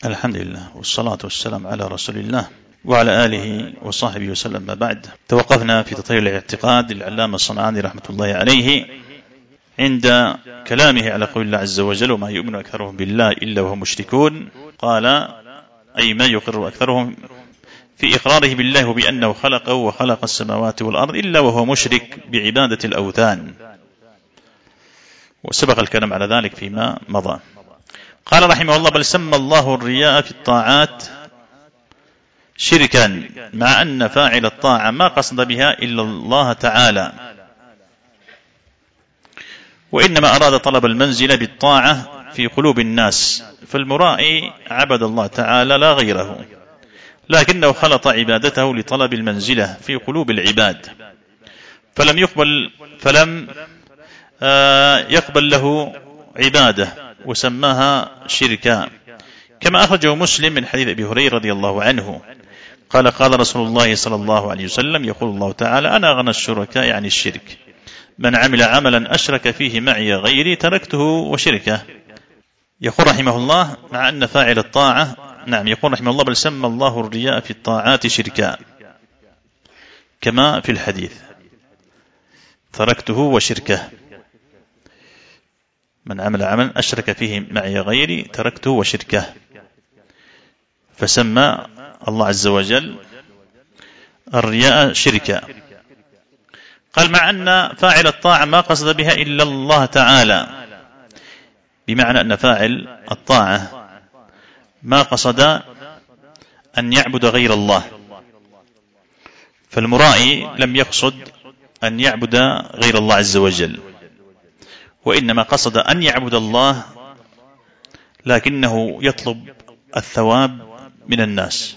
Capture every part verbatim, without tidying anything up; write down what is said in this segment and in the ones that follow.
الحمد لله والصلاة والسلام على رسول الله وعلى آله وصحبه وسلم. ما بعد، توقفنا في تطهير الاعتقاد للعلامة الصنعاني رحمة الله عليه عند كلامه على قول الله عز وجل: وما يؤمن أكثرهم بالله إلا وهم مشركون. قال: أي ما يقر أكثرهم في إقراره بالله وبأنه خلقه وخلق السماوات والأرض إلا وهو مشرك بعبادة الأوثان، وسبق الكلام على ذلك فيما مضى. قال رحمه الله: بل سمى الله الرياء في الطاعات شركا، مع أن فاعل الطاعة ما قصد بها إلا الله تعالى، وإنما أراد طلب المنزلة بالطاعة في قلوب الناس، فالمرائي عبد الله تعالى لا غيره، لكنه خلط عبادته لطلب المنزلة في قلوب العباد، فلم يقبل فلم يقبل له عبادة وسماها شركا، كما أخرجه مسلم من حديث أبي هريرة رضي الله عنه قال: قال رسول الله صلى الله عليه وسلم: يقول الله تعالى: أنا أغنى الشركاء عن الشرك، من عمل عملا أشرك فيه معي غيري تركته وشركه. يقول رحمه الله: مع أن فاعل الطاعة نعم يقول رحمه الله: بل سمى الله الرياء في الطاعات شركا، كما في الحديث: تركته وشركه، من عمل عملا أشرك فيه معي غيري تركته وشركه، فسمى الله عز وجل الرياء شركا. قال: مع أن فاعل الطاعة ما قصد بها إلا الله تعالى، بمعنى أن فاعل الطاعة ما قصد أن يعبد غير الله، فالمرائي لم يقصد أن يعبد غير الله عز وجل، وإنما قصد أن يعبد الله، لكنه يطلب الثواب من الناس،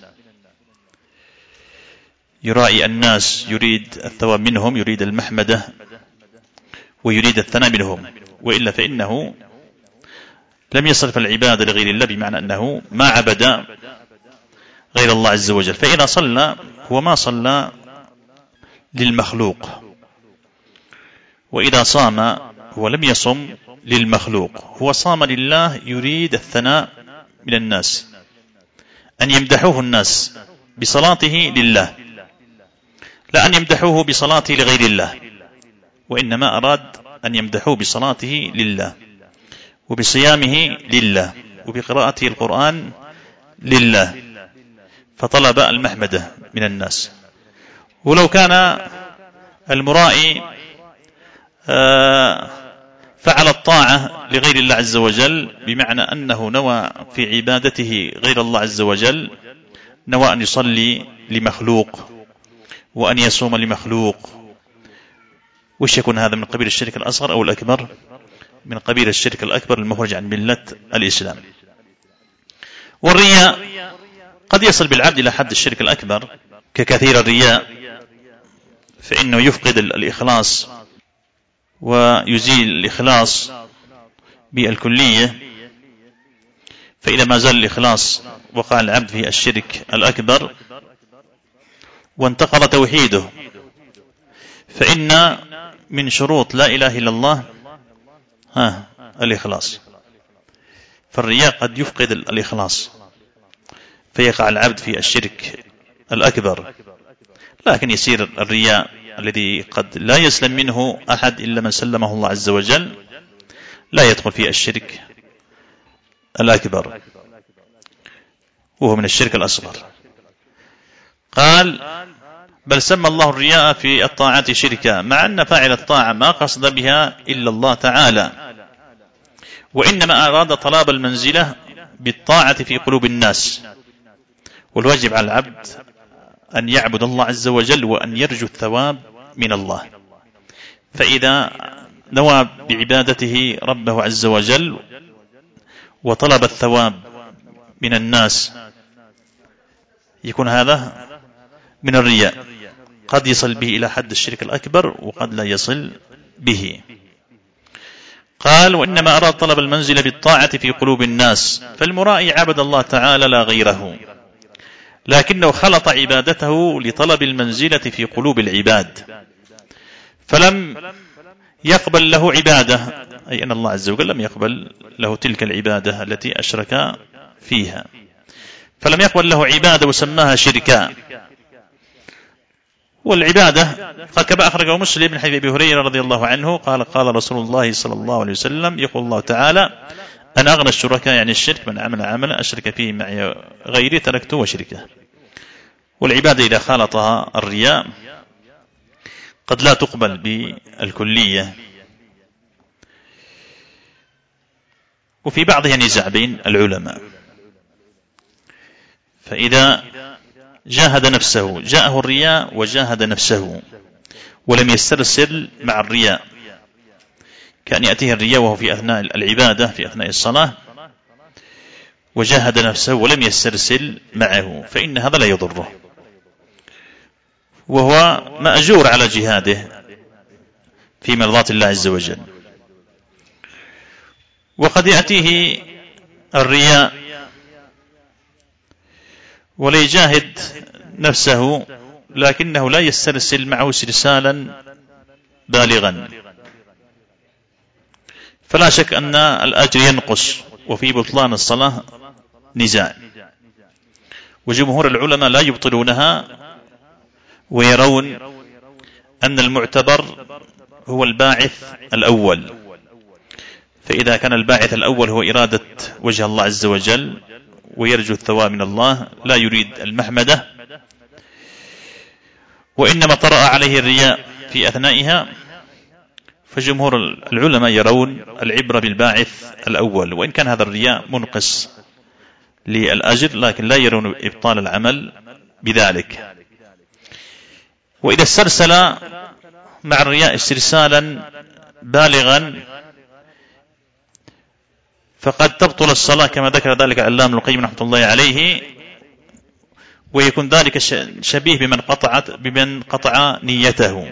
يرائي الناس، يريد الثواب منهم، يريد المحمدة ويريد الثناء منهم، وإلا فإنه لم يصرف العبادة لغير الله، بمعنى أنه ما عبد غير الله عز وجل. فإذا صلى هو ما صلى للمخلوق، وإذا صام هو لم يصم للمخلوق، هو صام لله، يريد الثناء من الناس، أن يمدحوه الناس بصلاته لله، لا أن يمدحوه بصلاته لغير الله، وإنما أراد أن يمدحوه بصلاته لله، وبصيامه لله، وبقراءته القرآن لله، فطلب المحمدة من الناس. ولو كان المرائي فعل الطاعة لغير الله عز وجل، بمعنى أنه نوى في عبادته غير الله عز وجل، نوى أن يصلي لمخلوق وأن يصوم لمخلوق، وش يكون هذا؟ من قبيل الشرك الأصغر أو الأكبر؟ من قبيل الشرك الأكبر المخرج عن ملة الإسلام. والرياء قد يصل بالعبد إلى حد الشرك الأكبر ككثير الرياء، فإنه يفقد الإخلاص ويزيل الإخلاص بالكلية، فإذا ما زال الإخلاص وقع العبد في الشرك الأكبر وانتقض توحيده، فإن من شروط لا إله إلا الله ها الإخلاص، فالرياء قد يفقد الإخلاص فيقع العبد في الشرك الأكبر، لكن يصير الرياء الذي قد لا يسلم منه أحد إلا من سلمه الله عز وجل، لا يدخل في الشرك الأكبر، وهو من الشرك الأصغر. قال: بل سمى الله الرياء في الطاعات شركا، مع أن فاعل الطاعة ما قصد بها إلا الله تعالى، وإنما أراد طلب المنزلة بالطاعة في قلوب الناس، والواجب على العبد أن يعبد الله عز وجل وأن يرجو الثواب من الله، فإذا نوى بعبادته ربه عز وجل وطلب الثواب من الناس يكون هذا من الرياء، قد يصل به إلى حد الشرك الأكبر وقد لا يصل به. قال: وإنما أراد طلب المنزلة بالطاعة في قلوب الناس، فالمرائي عبد الله تعالى لا غيره، لكنه خلط عبادته لطلب المنزلة في قلوب العباد، فلم يقبل له عبادة، أي أن الله عز وجل لم يقبل له تلك العبادة التي أشرك فيها، فلم يقبل له عبادة وسماها شركا. والعبادة كما أخرجه مسلم من حديث أبي هريرة رضي الله عنه قال قال رسول الله صلى الله عليه وسلم يقول الله تعالى أنا أغنى الشركاء يعني الشرك من عمل عملا أشرك فيه معي غيري تركته وشركه. والعبادة إذا خالطها الرياء قد لا تقبل بالكلية. وفي بعضها نزاع بين العلماء، فإذا جاهد نفسه جاءه الرياء وجاهد نفسه ولم يسترسل مع الرياء، كان يأتيه الرياء وهو في أثناء العبادة في أثناء الصلاة وجاهد نفسه ولم يسترسل معه، فإن هذا لا يضره، وهو مأجور على جهاده في مرضاة الله عز وجل. وقد يأتيه الرياء وليجاهد نفسه لكنه لا يسترسل معه استرسالا بالغا، فلا شك أن الأجر ينقص، وفي بطلان الصلاة نزاع. وجمهور العلماء لا يبطلونها ويرون أن المعتبر هو الباعث الأول، فإذا كان الباعث الأول هو إرادة وجه الله عز وجل ويرجو الثواب من الله لا يريد المحمدة، وإنما طرأ عليه الرياء في أثنائها، فجمهور العلماء يرون العبرة بالباعث الأول، وإن كان هذا الرياء منقص للأجر لكن لا يرون إبطال العمل بذلك. وإذا استرسل مع الرياء استرسالا بالغا فقد تبطل الصلاة كما ذكر ذلك العلامة ابن القيم رحمة الله عليه، ويكون ذلك شبيه بمن قطعت بمن قطع نيته.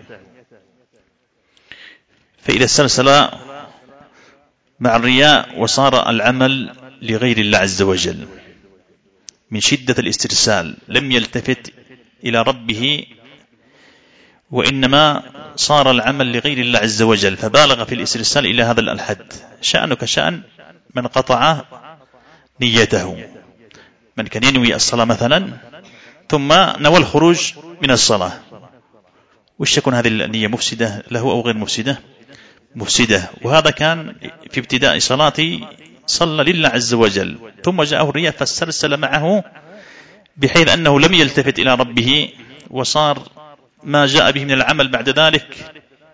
فإذا استرسل مع الرياء وصار العمل لغير الله عز وجل من شدة الاسترسال لم يلتفت إلى ربه، وإنما صار العمل لغير الله عز وجل فبالغ في الاسترسال إلى هذا الحد، شأنك شأن من قطع نيته، من كان ينوي الصلاة مثلا ثم نوى الخروج من الصلاة، وش يكون هذه النية مفسدة له أو غير مفسدة؟ مفسدة. وهذا كان في ابتداء صلاتي صلى لله عز وجل ثم جاءه الرياء فاسترسل معه بحيث أنه لم يلتفت إلى ربه، وصار ما جاء به من العمل بعد ذلك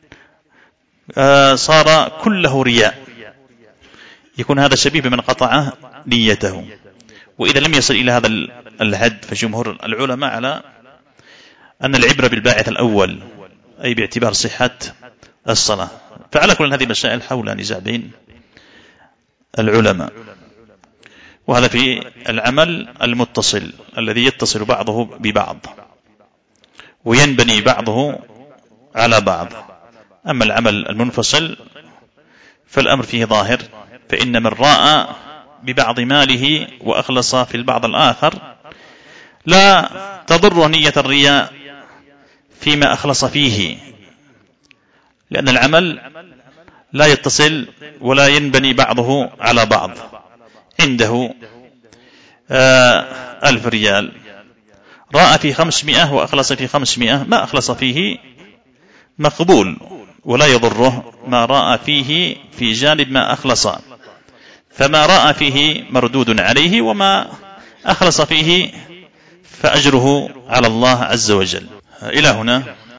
صار كله رياء، يكون هذا شبيه بمن قطع نيته. وإذا لم يصل إلى هذا الحد فجمهور العلماء على أن العبرة بالباعث الأول أي باعتبار صحة الصلاة. فعلى كل هذه مسائل حول نزاع بين العلماء، وهذا في العمل المتصل الذي يتصل بعضه ببعض وينبني بعضه على بعض. أما العمل المنفصل فالأمر فيه ظاهر، فإن من راء ببعض ماله وأخلص في البعض الآخر لا تضر نية الرياء فيما أخلص فيه، لأن العمل لا يتصل ولا ينبني بعضه على بعض. عنده ألف ريال راء في خمسمائة وأخلص في خمسمائة، ما أخلص فيه مقبول ولا يضره ما راء فيه في جانب ما أخلص، فما راء فيه مردود عليه وما أخلص فيه فأجره على الله عز وجل. إلى هنا